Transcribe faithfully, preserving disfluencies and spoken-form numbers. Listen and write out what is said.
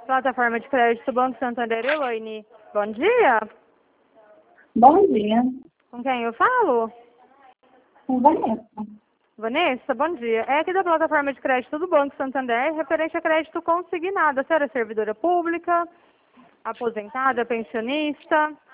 Plataforma de crédito Banco Santander, Elaine. Bom dia. Bom dia. Com quem eu falo? Com Vanessa. Vanessa, bom dia. É aqui da plataforma de crédito do Banco Santander, referente a crédito consignado. A senhora é servidora pública, aposentada, pensionista?